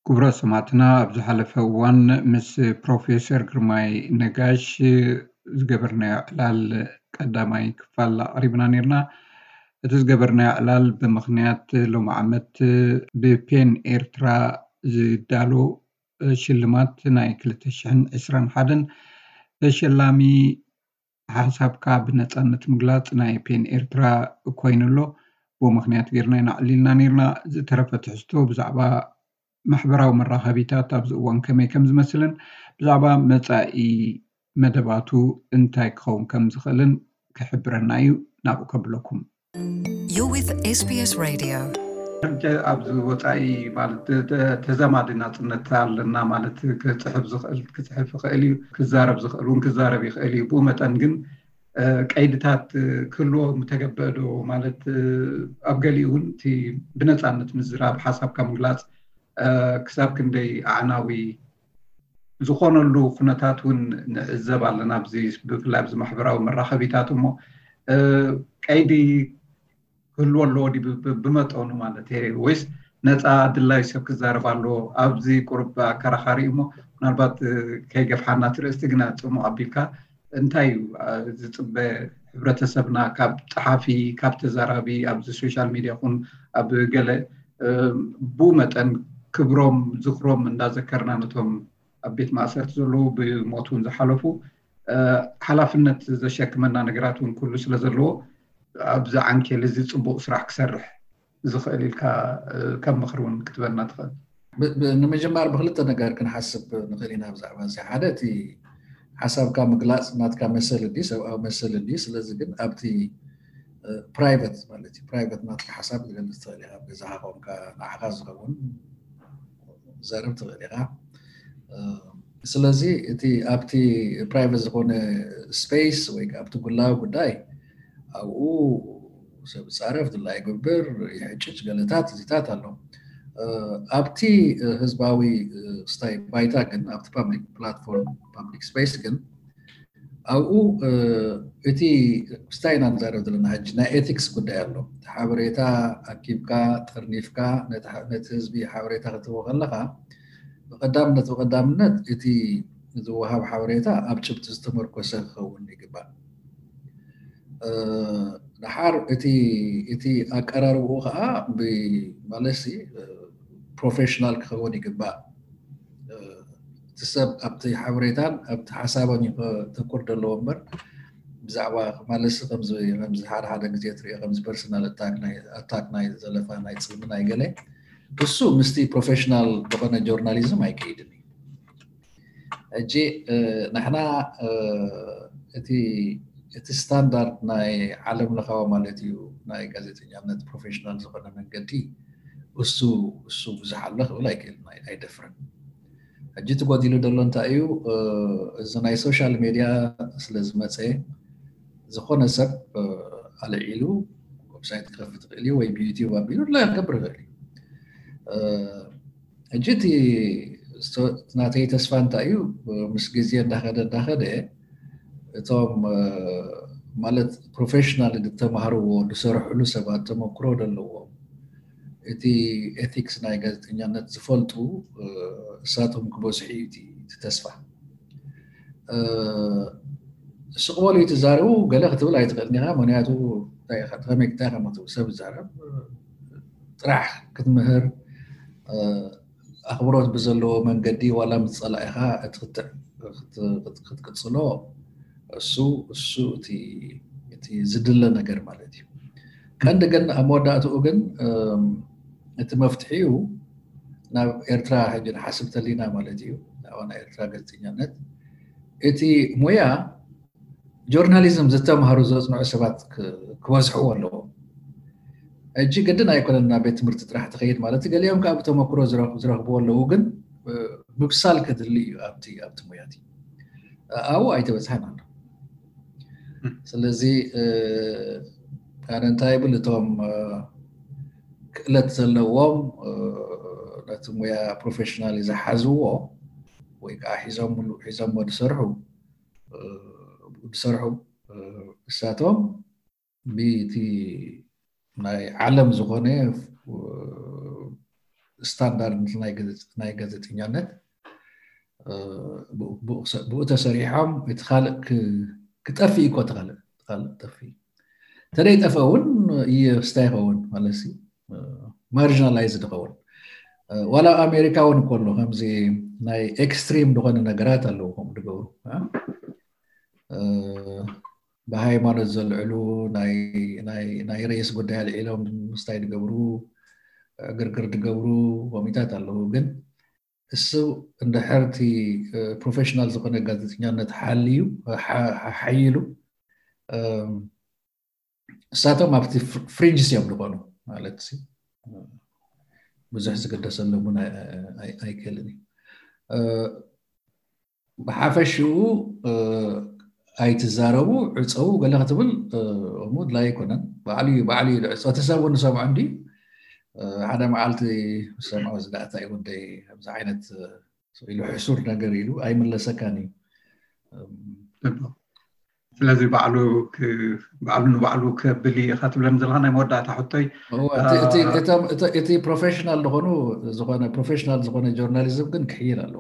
ክቡራት ሰማዕትና ኣብዚ ሓለፈ እዋን ምስ ፕሮፌሰር ግርማይ ነጋሽ ዝገበርናዮ ዕላል ቀዳማይ ክፋል ኣቕሪብና ነርና። እቲ ዝገበርናዮ ዕላል ብምኽንያት ሎሚ ዓመት ብፔን ኤርትራ ዝዳሎ ሽልማት ናይ 2021 ተሸላሚ ሓሳብካ ብነፃነት ምግላፅ ናይ ፔን ኤርትራ ኮይኑሎ ብምኽንያት ጌርና ኣዕሊልና ነርና። ዝተረፈ ትሕዝቶ ብዛዕባ ማሕበራዊ መራኸቢታት ኣብዚ እዋን ከመይ ከም ዝመስልን ብዛዕባ መፃኢ መደባቱ እንታይ ክኸውን ከም ዝኽእልን ክሕብረና እዩ። ናብኡ ከብለኩም You're with SBS Radio. ኣብዚ ወፃኢ ማለት ተዘማዲ ናፅነት ኣለና ማለት ክፅሕፍ ይኽእል እዩ፣ ክዛረብ ዝኽእል እውን ክዛረብ ይኽእል እዩ። ብኡ መጠን ግን ቀይድታት ክህልዎ ምተገበአ ዶ ማለት ኣብ ገሊኡ እውን እቲ ብነፃነት ምዝራብ ሓሳብካ ምግላፅ ክሳብ ክንደይ ኣዕናዊ ዝኾነሉ ኩነታት እውን ንዕዘብ ኣለና። ብፍላይ ኣብዚ ማሕበራዊ መራኸቢታት እሞ ቀይዲ ክህልዎ ኣለዎ ድዩ ብመጠኑ ማለት ወይስ ነፃ ድላይ ሰብ ክዛረብ ኣለዎ? ኣብዚ ቁርብ ኣከራኻሪ እሞ ምናልባት ከይገፍሓና ትርእስቲ ግና ፅሙቕ ኣቢልካ እንታይ እዩ ዝፅበ ሕብረተሰብና ካብ ፀሓፊ ካብ ተዛራቢ ኣብዚ ሶሻል ሚድያ ይኹን ኣብ ገለ ብኡ መጠን ክብሮም ዝኽሮም እንዳዘከርና ነቶም ኣብ ቤት ማእሰርቲ ዘለዉ ብሞት እውን ዝሓለፉ ሓላፍነት ዘሸክመና ነገራት እውን ኩሉ ስለ ዘለዎ ኣብዚ ዓንኬል እዚ ፅቡቕ ስራሕ ክሰርሕ ዝኽእል ኢልካ ከም ምኽሪ እውን ክትበና ትኽእል? ንምጅማር ብክልተ ነገር ክንሓስብ ንኽእል ኢና ብዛዕባ እዚ። ሓደ እቲ ሓሳብካ ምግላፅ ናትካ መሰል ዲ ሰብኣዊ መሰል ዲ ስለዚ ግን ኣብቲ ፕራይቬት ማለት እዩ ፕራይቬት ናትካ ሓሳብ ዝገልፅ ትኽእል ኢኻ ገዛኻ ኮንካ ንዓኻ ዝኸውን ዘርብ ትኽእል ኢኻ። ስለዚ እቲ ኣብቲ ፕራይቬት ዝኾነ ስፔስ ወይ ኣብቲ ጉላዊ ጉዳይ ኣብኡ ሰብ ፃረፍ ድላይ ይግብር ይሕጭጭ ገለታት እዚታት ኣሎ። ኣብቲ ህዝባዊ ስታይ ባይታ ግን ኣብቲ ፓብሊክ ፕላትፎርም ፓብሊክ ስፔስ ግን ኣብኡ እቲ ስታይ ኢና ንዛረብ ዘለና ሕጂ ናይ ኤቲክስ ጉዳይ ኣሎ። ሓበሬታ ኣኪብካ ጠርኒፍካ ነቲ ህዝቢ ሓበሬታ ክትህቦ ከለካ ብቐዳምነት እቲ ዝወሃብ ሓበሬታ ኣብ ጭብጢ ዝተመርኮሰ ክኸውን ይግባእ። ድሓር እቲ ኣቀራርብኡ ከዓ ብማለሲ ፕሮፌሽናል ክኸውን ይግባእ። እቲ ሰብ ኣብቲ ሓበሬታን ኣብቲ ሓሳባን ተኮር ዘለዎ እምበር ብዛዕባ ማለሲ ከምዚ ሓደ ግዜ ትሪኦ ከምዚ ፐርሰናል ኣታክ ናይ ዘለፋ ናይ ፅልሚ ናይ ገለ እሱ ምስቲ ፕሮፌሽናል ዝኾነ ጆርናሊዝም ኣይከይድን እዩ። ሕጂ ንሕና እቲ ስታንዳርድ ናይ ዓለም ለኻዊ ማለት እዩ ናይ ጋዜጠኛነት ፕሮፌሽናል ዝኾነ መንገዲ እሱ ብዙሕ ኣሎ ክብል ኣይክእልን ኣይደፍርን። ሕጂ ትጎዲሉ ደሎ እንታይ እዩ እዚ ናይ ሶሻል ሚድያ ስለ ዝመፀ ዝኾነ ሰብ ኣልዒሉ ዌብሳይት ክከፍት ይኽእል እዩ ወይ ብዩቲዩብ ኣቢሉ ድላይ ክገብር ይኽእል እዩ። ሕጂ እቲ ናተይ ተስፋ እንታይ እዩ ምስ ግዜ እንዳኸደ እቶም ማለት ፕሮፌሽናል ዝተማሃርዎ ዝሰርሕሉ ሰባት ተመክሮ ዘለዎም እቲ ኤቲክስ ናይ ጋዜጠኛነት ዝፈልጡ እሳቶም ክበዝሑ እዩ እቲ ተስፋ። ስቕበሉ ትዛረቡ ገለ ክትብል ኣይትኽእልኒ ኢኻ ምክንያቱ ከመይ ከም ሰብ ዝዛረብ ጥራሕ ክትምህር ኣኽብሮት ብዘለዎ መንገዲ ዋላ ምፅላእ ኢኻ እቲ ክትቅፅሎ እሱ እቲ ዝድለ ነገር ማለት እዩ። ቀንዲ ግን ኣብ መወዳእትኡ ግን እቲ መፍትሒኡ ናብ ኤርትራ ሕጂ ንሓስብ ተሊና ማለት እዩ ናይ ኤርትራ ጋዜጠኛነት እቲ ሞያ ጆርናሊዝም ዝተምሃሩ ዘፅንዑ ሰባት ክበዝሕዎ ኣለዎ። ሕጂ ገድን ኣይኮነን ናብ ቤት ትምህርቲ ጥራሕ ትኸይድ ማለት ገሊኦም ካብ ተመክሮ ዝረኽብዎ ኣለዉ ግን ምብሳል ከድሊ እዩ ኣብቲ ሞያ እቲ ኣብኡ ኣይተበፅሐን ኣሎ። ስለዚ ኣነ እንታይ ብል እቶም ክእለት ዘለዎም ነቲ ሞያ ፕሮፌሽናል ዝሓዝዎ ወይ ከዓ ሒዞሞ ዝሰርሑ እሳቶም ብቲ ናይ ዓለም ዝኾነ ستاندرد ناي غازيتኛነት بو تسريحهم يتخلق كطفي እኮ تخلق طفي تري طفون يستايخون مالسي مارجنالايزد خون ولا امريكاون كله همزي ناي اكستريم دغون ነገራት ኣለዎም ድገብሩ بهايمانوت زلعلو ناي رئيس ጉዳይ العلم مسታይ ድገብሩ ግርግር ድገብሩ ኮሚታት ኣለዉ ግን እሱ እንደ ሕርቲ ፕሮፌሽናል ዝኾነ ጋዜጠኛነት ሓልዩ ሓይሉ እሳቶም ኣብቲ ፍሪንጅስ እዮም ዝኾኑ ማለት ሲ ብዙሕ ዝገደሰሎም ኣይክእልን ብሓፈሽኡ ኣይትዛረቡ ዕፀው ገለ ክትብል እሙድ ላይ ኣይኮነን ባዕሉ ዕፀው ተሰቡ ንሰምዖ እንዲ ሓደ መዓልቲ ሰምዖ ዝዳእታ ይጉዳይ ኣብዛ ዓይነት ኢሉ ሕሱር ነገር ኢሉ ኣይመለሰካን እዩ ስለዚ ባዕሉ ንባዕሉ ከብል ኢኻ ትብለን ዘለካ ናይ መወዳእታ ሕቶይ እቲ ፕሮፌሽናል ዝኾነ ጆርናሊዝም ግን ክሕይል ኣለዎ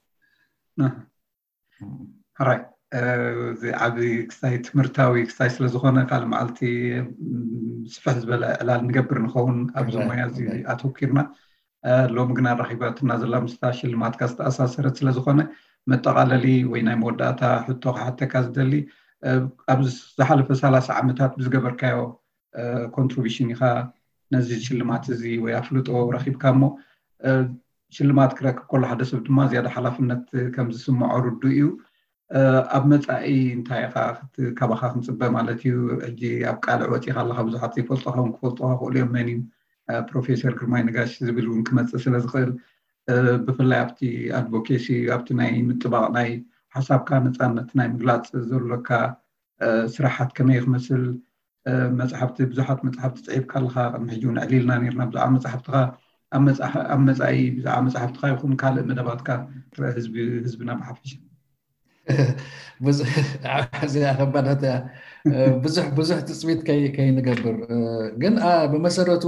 ሕራይ እዚ ዓብዪ ክስታይ ትምህርታዊ ክስታይ ስለዝኾነ ካልእ መዓልቲ ስፍሕ ዝበለ ዕላል ንገብር ንኸውን ኣብዚ ሞያ እዚ ኣተወኪርና ሎሚ ግን ኣራኺባትና ዘላ ምስታ ሽልማትካ ዝተኣሳሰረት ስለዝኾነ መጠቓለሊ ወይ ናይ መወዳእታ ሕቶ ክሓተካ ዝደሊ ኣብዚ ዝሓለፈ 30 ዓመታት ብዝገበርካዮ ኮንትሪቢሽን ኢኻ ነዚ ሽልማት እዚ ወይ ኣፍልጦ ረኺብካ እሞ ሽልማት ክረክብ ከሎ ሓደ ሰብ ድማ ዝያዳ ሓላፍነት ከም ዝስምዖ ርዱ እዩ ኣብ መጻኢ እንታይ ኢኻ ካባኻ ክንፅበ ማለት እዩ ሕጂ ኣብ ቃልዕ ወፂኻ ኣለካ ብዙሓት ዘይፈልጦኸውን ክፈልጦ ክእሉ እዮም መን እዩ ፕሮፌሰር ግርማይ ነጋሽ ዝብል እውን ክመፅእ ስለ ዝኽእል ብፍላይ ኣብቲ ኣድቮኬሲ ኣብቲ ናይ ምጥባቕ ናይ ሓሳብካ ነፃነት ናይ ምግላፅ ዘሎካ ስራሓት ከመይ ክመስል መፅሓፍቲ ብዙሓት መፅሓፍቲ ፅሒፍካ ኣለካ ቅድሚ ሕጂ እውን ዕሊልና ነርና ብዛዕባ መፅሓፍትካ ኣብ መፃኢ ብዛዕባ መፅሓፍትካ ይኹን ካልእ መደባትካ ህዝብና ብሓፈሻ ብዙሕ ትፅቢት ከይንገብር ግን ብመሰረቱ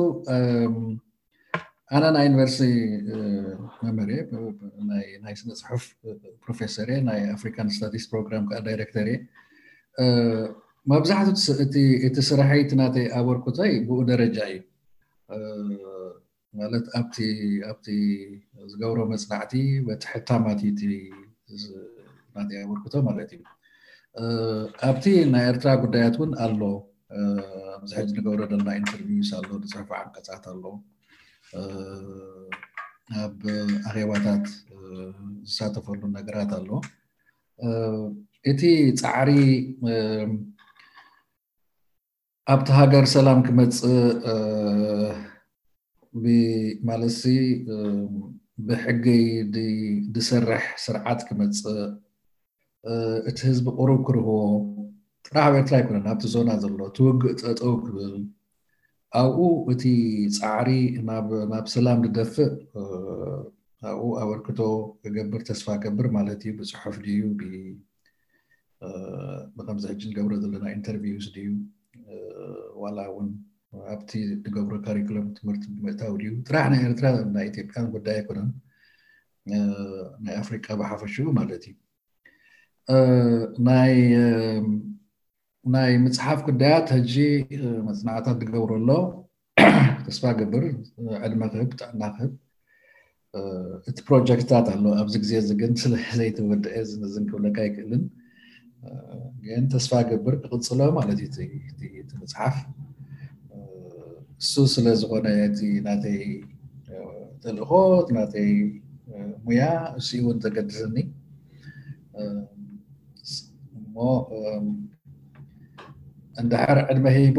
أنا ناي يونيفرسيتي ميموري ناي سنة صحف بروفيسوري ناي أفريكان ستاديز بروجرام كدايركتوري ما بزحت تسرحي تناتي أوركوتاي بو درجاي مالت أبتي زغورو مصنعتي وتحتاماتي تي ناتي أوركوتو مالتي أبتي ناي إرترا قداياتون ألو زحج نغورو دلنا انترفيوز ألو دصحف عن قصات ألو ኣብ ኣኼባታት ዝሳተፈሉ ነገራት ኣሎ እቲ ፃዕሪ ኣብቲ ሃገር ሰላም ክመፅእ ብማለሲ ብሕጊ ድሰርሕ ስርዓት ክመፅእ እቲ ህዝቢ ቁሩብ ክርህቦ ጥራሕ ኣብ ኤርትራ ኣይኮነን ኣብቲ ዞና ዘሎ ትውግእ ጠጠው ክብል ኣብኡ እቲ ፃዕሪ ናብ ሰላም ዝደፍእ ኣብኡ ኣበርክቶ ክገብር ተስፋ ገብር ማለት እዩ ብፅሑፍ ድዩ ብከምዚ ሕጂ ንገብሮ ዘለና ኢንተርቪውስ ድዩ ዋላ እውን ኣብቲ ንገብሮ ካሪኩለም ትምህርቲ ብምእታው ድዩ ጥራሕ ናይ ኤርትራ ናይ ኢትዮጵያን ጉዳይ ኣይኮነን ናይ ኣፍሪካ ብሓፈሽኡ ማለት እዩ ናይ መፅሓፍ ጉዳያት ሕጂ መፅናዕታት ዝገብሩ ኣሎ ተስፋ ገብር ዕድመ ክህብ ጥዕና ክህብ እቲ ፕሮጀክትታት ኣሎ ኣብዚ ግዜ እዚ ግን ስለዘይተወድአ ዝንክብለካ ኣይክእልን ግን ተስፋ ገብር ክቅፅሎ ማለት እዩ እቲ መፅሓፍ እሱ ስለዝኾነ እቲ ናተይ ተልእኾ ናተይ ሙያ እሱ እውን ዘገድሰኒ እሞ እንድሕር ዕድመ ሂቡ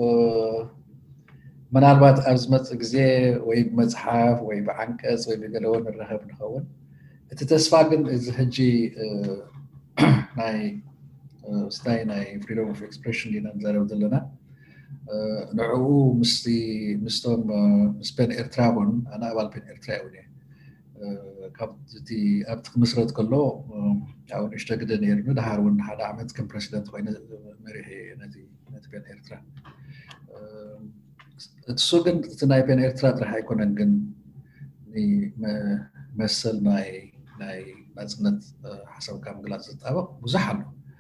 ምናልባት ኣብ ዝመፅእ ግዜ ወይ ብመፅሓፍ ወይ ብዓንቀፅ ወይ ብገለወ ንረኸብ ንኸውን እቲ ተስፋ ግን እዚ ሕጂ ናይ ስታይ ናይ ፍሪደም ኦፍ ኤክስፕሬሽን ኢና ንዛረብ ዘለና ንዕኡ ምስቶም ምስ ፔን ኤርትራ እውን ኣነ ኣባል ፔን ኤርትራ እውን እየ ካብቲ ኣብቲ ክምስረት ከሎ ኣብ ንእሽተ ግደ ነይርኒ ድሓር እውን ሓደ ዓመት ከም ፕረሲደንት ኮይነ መሪሐ ነቲ ፔን ኤርትራ እሱ ግን እቲ ናይ ፔን ኤርትራ ጥራሕ ኣይኮነን ግን መሰል ናይ ናጽነት ሓሳብካ ምግላጽ ዝጣበቕ ብዙሕ ኣሎ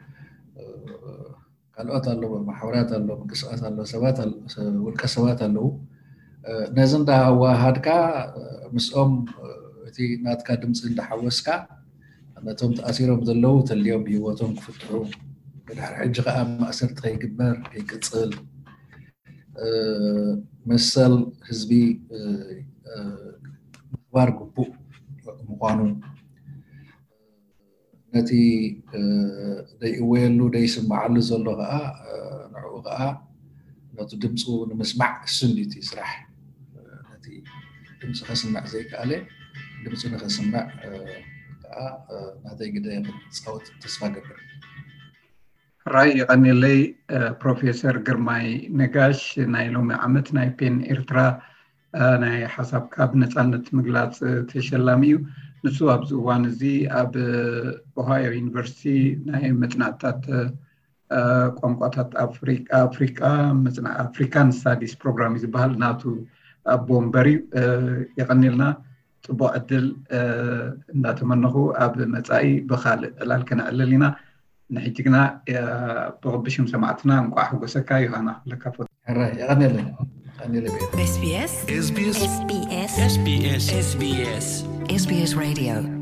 ካልኦት ኣለዎ ማሕበራት ኣለዎ ምንቅስቓስ ኣለዎ ሰባት ውልቀ ሰባት ኣለዉ ነዚ እንዳዋሃድካ ምስኦም እቲ ናትካ ድምፂ እንዳሓወስካ ነቶም ተኣሲሮም ዘለዉ ተልዮም ብሂወቶም ክፍትሑ ብድሕሪ ሕጂ ከዓ ማእሰርቲ ከይግበር ከይቅፅል መሰል ህዝቢ ምኽባር ግቡእ ምዃኑ ነቲ ደይእወየሉ ደይስማዓሉ ዘሎ ከዓ ንዕኡ ከዓ ነቲ ድምፁ ንምስማዕ ስንዲቲ ስራሕ ነቲ ድምፂ ከስማዕ ዘይከኣለ ድምፂ ንኸስማዕ ከዓ ናተይ ግደ ክፃወት ተስፋ ገብር ራይ ቀኒለይ ፕሮፌሰር ግርማይ ነጋሽ ናይ ሎሚ ዓመት ናይ ፔን ኤርትራ ናይ ሓሳብካ ብነፃነት ምግላፅ ተሸላሚ እዩ ንሱ ኣብዚ እዋን እዚ ኣብ ኦሃዮ ዩኒቨርሲቲ ናይ መፅናዕትታት ቋንቋታት ኣፍሪቃ ኣፍሪካን ስታዲስ ፕሮግራም ዝበሃል ናቱ ኣቦ እምበር እዩ የቀኒልና ፅቡቅ ዕድል እንዳተመነኹ ኣብ መፃኢ ብካልእ ዕላል ክንዕልል ኢና ንሕጂ ግና ብቕብሽም ሰማዕትና እንቋዕ ሕጎሰካ ዮሃና ለካፎት يغني SBS Radio